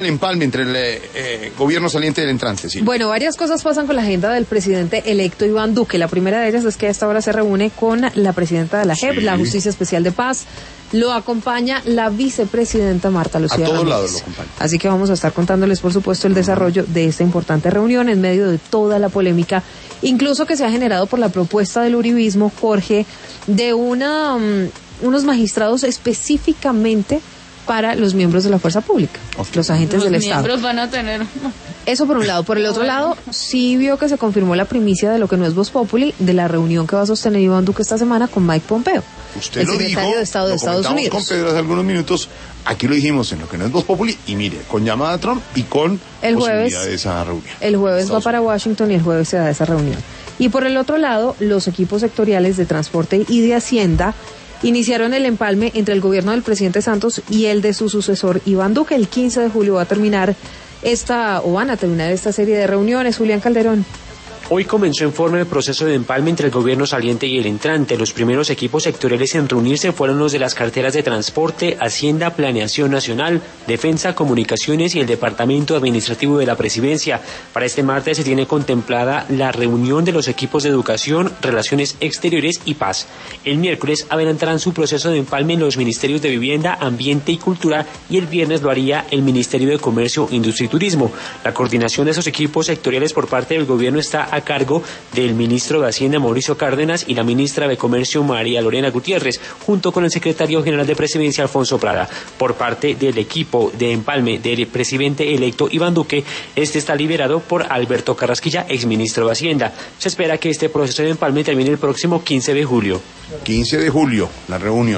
El empalme entre el gobierno saliente y el entrante, sí. Bueno, varias cosas pasan con la agenda del presidente electo Iván Duque. La primera de ellas es que a esta hora se reúne con la presidenta de la JEP, la Justicia Especial de Paz. Lo acompaña la vicepresidenta Marta Lucía A todos Ramírez. lados lo acompaña. Así que vamos a estar contándoles, por supuesto, el desarrollo de esta importante reunión en medio de toda la polémica, incluso que se ha generado por la propuesta del uribismo, Jorge, de unos magistrados específicamente para los miembros de la fuerza pública, los agentes del Estado. Los miembros van a tener... Eso por un lado. Por el otro lado, sí vio que se confirmó la primicia de lo que no es Voz Populi, de la reunión que va a sostener Iván Duque esta semana con Mike Pompeo, Usted el lo secretario dijo, de Estado de Estados Unidos. con Pedro hace algunos minutos, aquí lo dijimos en lo que no es Voz Populi, y mire, con llamada a Trump y con El jueves, posibilidad de esa reunión. El jueves va para Washington y el jueves se da esa reunión. Y por el otro lado, los equipos sectoriales de transporte y de Hacienda iniciaron el empalme entre el gobierno del presidente Santos y el de su sucesor Iván Duque. El 15 de julio van a terminar esta serie de reuniones. Julián Calderón. Hoy comenzó en forma el proceso de empalme entre el gobierno saliente y el entrante. Los primeros equipos sectoriales en reunirse fueron los de las carteras de Transporte, Hacienda, Planeación Nacional, Defensa, Comunicaciones y el Departamento Administrativo de la Presidencia. Para este martes se tiene contemplada la reunión de los equipos de Educación, Relaciones Exteriores y Paz. El miércoles adelantarán su proceso de empalme en los ministerios de Vivienda, Ambiente y Cultura, y el viernes lo haría el Ministerio de Comercio, Industria y Turismo. La coordinación de esos equipos sectoriales por parte del gobierno está a cargo del ministro de Hacienda Mauricio Cárdenas y la ministra de Comercio María Lorena Gutiérrez, junto con el secretario general de Presidencia Alfonso Prada. Por parte del equipo de empalme del presidente electo Iván Duque, este está liderado por Alberto Carrasquilla, exministro de Hacienda. Se espera que este proceso de empalme termine el próximo 15 de julio. 15 de julio, la reunión.